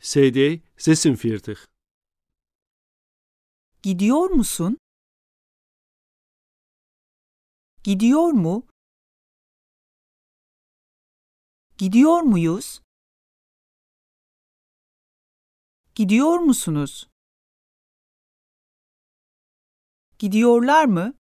CD 46. Gidiyor musun? Gidiyor mu? Gidiyor muyuz? Gidiyor musunuz? Gidiyorlar mı?